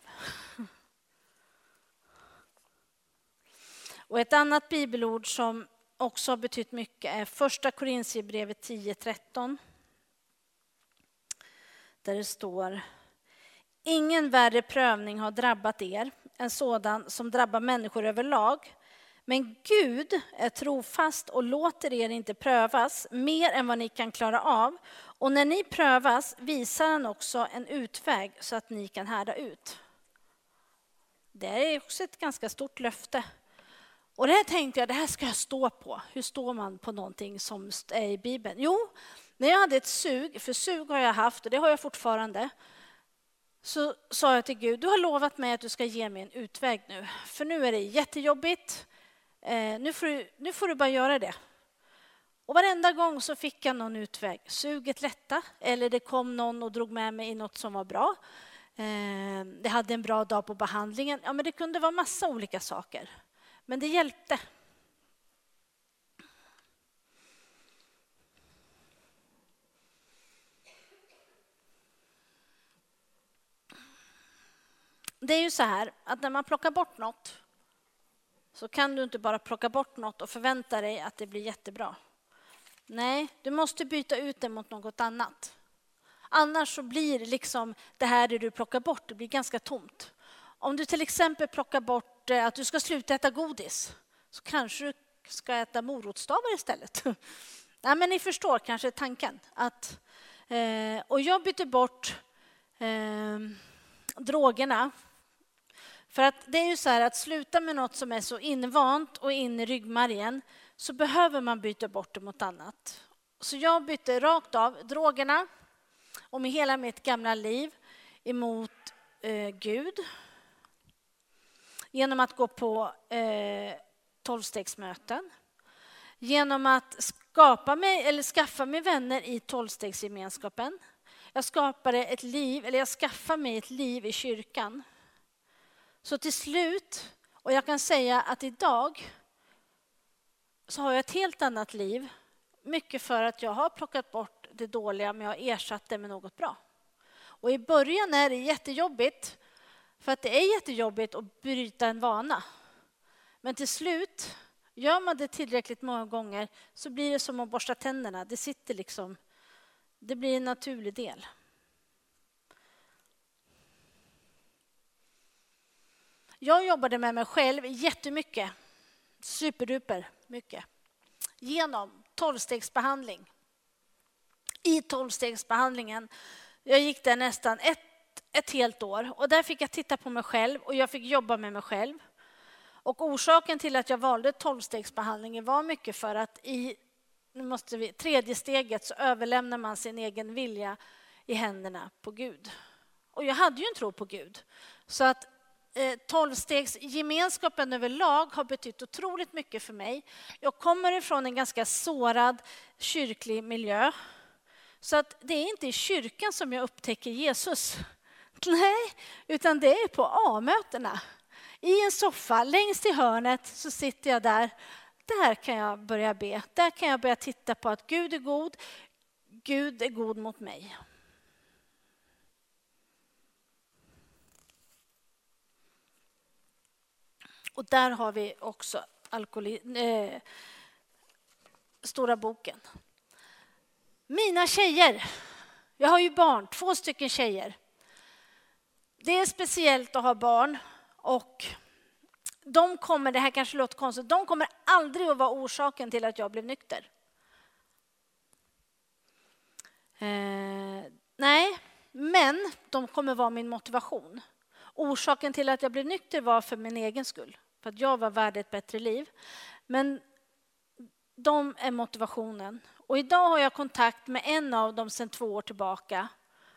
Och ett annat bibelord som också har betytt mycket är första Korinthierbrevet tio tretton. Där det står: ingen värre prövning har drabbat er än sådan som drabbar människor överlag. Men Gud är trofast och låter er inte prövas mer än vad ni kan klara av. Och när ni prövas visar han också en utväg så att ni kan härda ut. Det är också ett ganska stort löfte. Och det här tänkte jag, det här ska jag stå på. Hur står man på någonting som är i Bibeln? Jo, när jag hade ett sug, för sug har jag haft och det har jag fortfarande. Så sa jag till Gud, du har lovat mig att du ska ge mig en utväg nu. För nu är det jättejobbigt. Eh, nu, får du, nu får du bara göra det. Och varenda gång så fick jag någon utväg. Suget lätta, eller det kom någon och drog med mig i något som var bra. Eh, det hade en bra dag på behandlingen. Ja, men det kunde vara massa olika saker. Men det hjälpte. Det är ju så här att när man plockar bort något så kan du inte bara plocka bort något och förvänta dig att det blir jättebra. Nej, du måste byta ut det mot något annat. Annars så blir liksom det här det du plockar bort, det blir ganska tomt. Om du till exempel plockar bort att du ska sluta äta godis så kanske du ska äta morotsstavar istället. Nej, men ni förstår kanske tanken. Att, eh, och jag byter bort eh, drogerna. För att det är ju så här att sluta med något som är så invant och in i ryggmärgen så behöver man byta bort det mot annat. Så jag bytte rakt av drogerna och med hela mitt gamla liv emot eh, Gud. Genom att gå på eh, tolvstegsmöten. Genom att skapa mig, eller skaffa mig vänner i tolvstegsgemenskapen. Jag skapade ett liv, eller jag skaffade mig ett liv i kyrkan. Så till slut, och jag kan säga att idag så har jag ett helt annat liv. Mycket för att jag har plockat bort det dåliga men jag har ersatt det med något bra. Och i början är det jättejobbigt. För att det är jättejobbigt att bryta en vana. Men till slut, gör man det tillräckligt många gånger så blir det som att borsta tänderna. Det sitter liksom, det blir en naturlig del. Jag jobbade med mig själv jättemycket, superduper mycket, genom tolvstegsbehandling. I tolvstegsbehandlingen, jag gick där nästan ett, ett helt år och där fick jag titta på mig själv och jag fick jobba med mig själv. Och orsaken till att jag valde tolvstegsbehandlingen var mycket för att i nu måste vi, tredje steget så överlämnar man sin egen vilja i händerna på Gud. Och jag hade ju en tro på Gud. Så att tolvstegsgemenskapen överlag har betytt otroligt mycket för mig. Jag kommer ifrån en ganska sårad kyrklig miljö. Så att det är inte i kyrkan som jag upptäcker Jesus. Nej, utan det är på A-mötena. I en soffa längst i hörnet så sitter jag där. Där kan jag börja be. Där kan jag börja titta på att Gud är god. Gud är god mot mig. Och där har vi också alkohol, eh, stora boken. Mina tjejer. Jag har ju barn, två stycken tjejer. Det är speciellt att ha barn. Och de kommer, det här kanske låter konstigt, de kommer aldrig att vara orsaken till att jag blev nykter. Eh, nej, men de kommer vara min motivation. Orsaken till att jag blev nykter var för min egen skull. För att jag var värd ett bättre liv. Men de är motivationen. Och idag har jag kontakt med en av dem sedan två år tillbaka.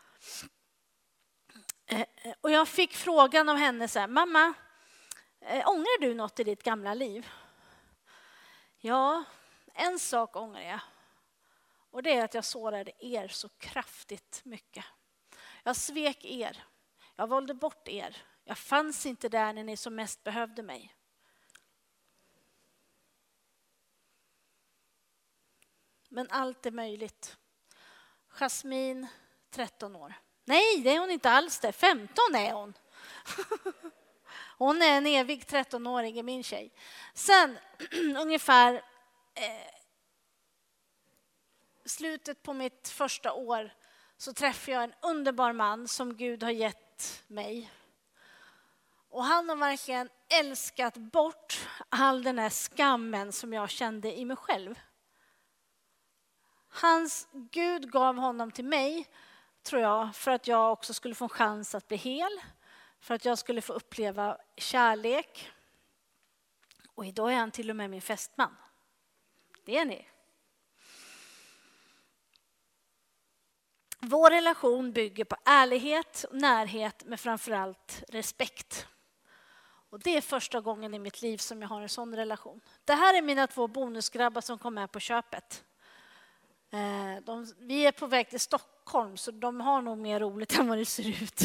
Och jag fick frågan av henne så här, mamma, ångrar du något i ditt gamla liv? Ja, en sak ångrar jag. Och det är att jag sårade er så kraftigt mycket. Jag svek er. Jag valde bort er. Jag fanns inte där när ni som mest behövde mig. Men allt är möjligt. Jasmin, tretton år. Nej, det är hon inte alls det. femton är hon. Hon är en evig trettonåring, min tjej. Sen ungefär eh, slutet på mitt första år så träffade jag en underbar man som Gud har gett mig. Och han har verkligen älskat bort all den här skammen som jag kände i mig själv. Hans Gud gav honom till mig, tror jag, för att jag också skulle få en chans att bli hel. För att jag skulle få uppleva kärlek. Och idag är han till och med min fästman. Det är ni. Vår relation bygger på ärlighet och närhet, men framförallt respekt. Och det är första gången i mitt liv som jag har en sån relation. Det här är mina två bonusgrabbar som kom med på köpet. De, vi är på väg till Stockholm, så de har nog mer roligt än vad det ser ut.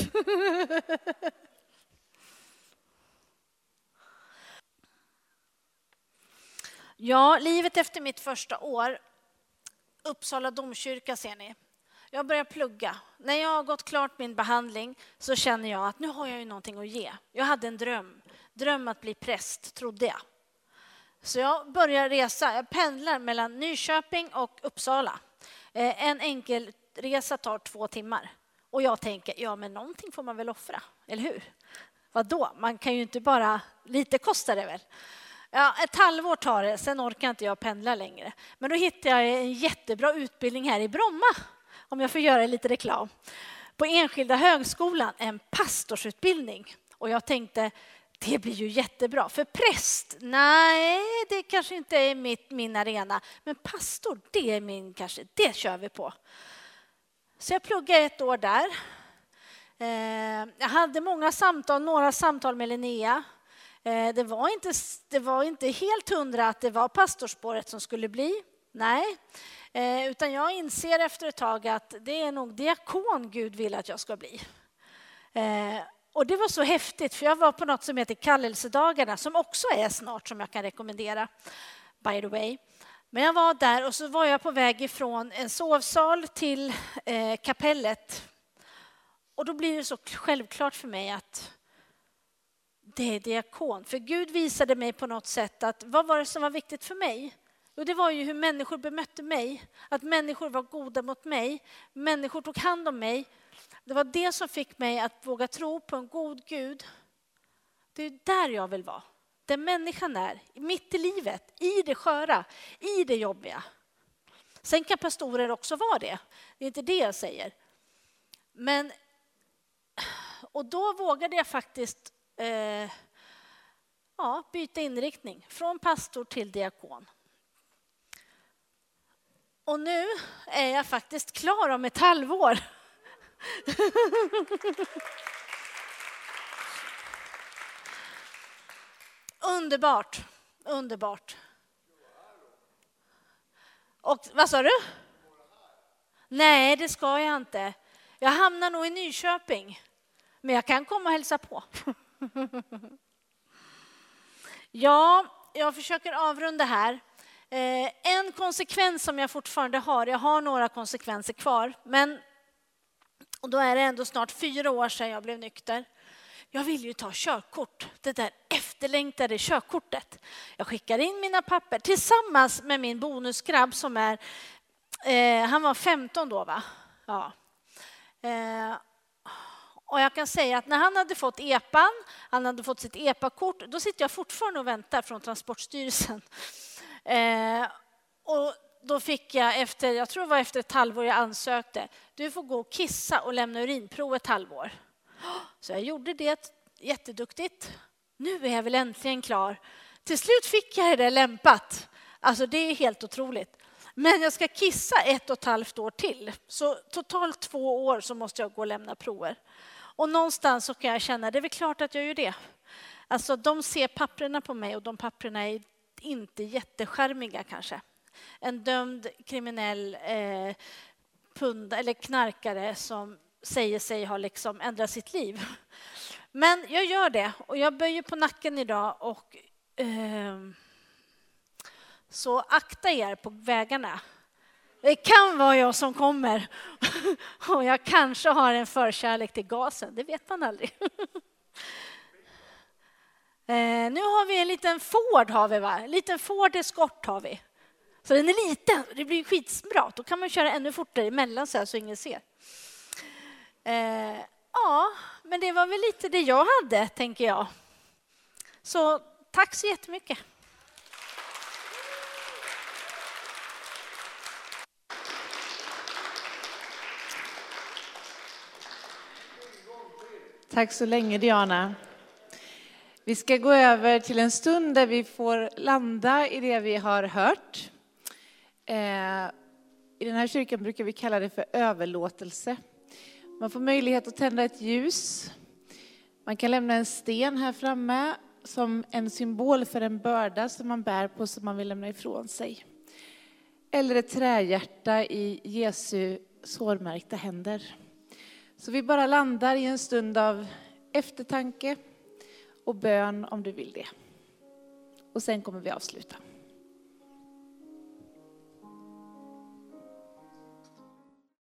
Ja, livet efter mitt första år. Uppsala domkyrka, ser ni. Jag börjar plugga. När jag har gått klart min behandling så känner jag att nu har jag ju någonting att ge. Jag hade en dröm. Dröm att bli präst, trodde jag. Så jag börjar resa. Jag pendlar mellan Nyköping och Uppsala. En enkel resa tar två timmar. Och jag tänker, ja men någonting får man väl offra, eller hur? Vadå? Man kan ju inte bara, lite kostar det väl. Ja, ett halvår tar det, sen orkar inte jag pendla längre. Men då hittar jag en jättebra utbildning här i Bromma, om jag får göra lite reklam. På Enskilda högskolan, en pastorsutbildning. Och jag tänkte, det blir ju jättebra. För präst, nej, det kanske inte är mitt, min arena. Men pastor, det är min kanske, det kör vi på. Så jag pluggade ett år där. Jag hade många samtal, några samtal med Linnea. Det var inte, det var inte helt hundra att det var pastorspåret som skulle bli. Nej, utan jag inser efter ett tag att det är nog diakon Gud vill att jag ska bli. Och det var så häftigt, för jag var på något som heter kallelsedagarna, som också är snart, som jag kan rekommendera, by the way. Men jag var där och så var jag på väg ifrån en sovsal till eh, kapellet. Och då blir det så självklart för mig att det är diakon. För Gud visade mig på något sätt att vad var det som var viktigt för mig? Och det var ju hur människor bemötte mig. Att människor var goda mot mig. Människor tog hand om mig. Det var det som fick mig att våga tro på en god Gud. Det är där jag vill vara. Där människan är, mitt i livet, i det sköra, i det jobbiga. Sen kan pastorer också vara det. Det är inte det jag säger. Men, och då vågade jag faktiskt eh, ja, byta inriktning. Från pastor till diakon. Och nu är jag faktiskt klar om ett halvår. Underbart, underbart. Och vad sa du? Nej, det ska jag inte. Jag hamnar nog i Nyköping. Men jag kan komma och hälsa på. Ja, jag försöker avrunda här. En konsekvens som jag fortfarande har, jag har några konsekvenser kvar, men och då är det ändå snart fyra år sedan jag blev nykter. Jag vill ju ta körkort, det där efterlängtade körkortet. Jag skickar in mina papper tillsammans med min bonusgrabb som är, eh, han var femton då va? Ja. Eh, och jag kan säga att när han hade fått E P A n, han hade fått sitt E P A-kort, då sitter jag fortfarande och väntar från Transportstyrelsen. Eh, och då fick jag efter, jag tror det var efter ett halvår jag ansökte, du får gå och kissa och lämna urinprov ett halvår. Så jag gjorde det jätteduktigt. Nu är jag väl äntligen klar. Till slut fick jag det där lämpat. Alltså det är helt otroligt. Men jag ska kissa ett och ett halvt år till. Så totalt två år så måste jag gå och lämna prover. Och någonstans så kan jag känna, det är väl klart att jag gör det. Alltså de ser papperna på mig och de papperna är inte jätteskärmiga kanske. En dömd kriminell eh, pund eller knarkare som säger sig ha liksom ändrat sitt liv. Men jag gör det och jag böjer på nacken idag och eh, så akta er på vägarna. Det kan vara jag som kommer och jag kanske har en förkärlek till gasen, det vet man aldrig. eh, nu har vi en liten Ford har vi va? En liten Ford Escort har vi. Så den är liten, det blir skitbra. Då kan man köra ännu fortare emellan så här så ingen ser. Eh, ja, men det var väl lite det jag hade, tänker jag. Så tack så jättemycket. Tack så länge, Diana. Vi ska gå över till en stund där vi får landa i det vi har hört. Eh, I den här kyrkan brukar vi kalla det för överlåtelse. Man får möjlighet att tända ett ljus. Man kan lämna en sten här framme som en symbol för en börda som man bär på, som man vill lämna ifrån sig. Eller ett trähjärta i Jesu sårmärkta händer. Så vi bara landar i en stund av eftertanke och bön om du vill det. Och sen kommer vi avsluta.